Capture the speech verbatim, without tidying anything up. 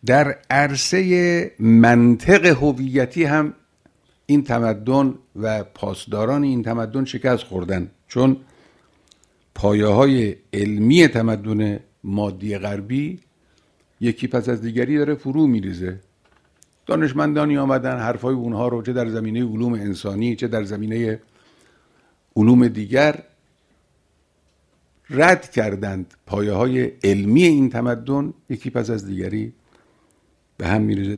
در عرصه منطق هویتی هم این تمدن و پاسداران این تمدن شکست خوردن، چون پایه های علمی تمدن مادی غربی یکی پس از دیگری داره فرو میریزه. دانشمندانی آمدن حرفای اونها رو چه در زمینه علوم انسانی چه در زمینه علوم دیگر رد کردند. پایه های علمی این تمدن یکی پس از دیگری به هم میریزه.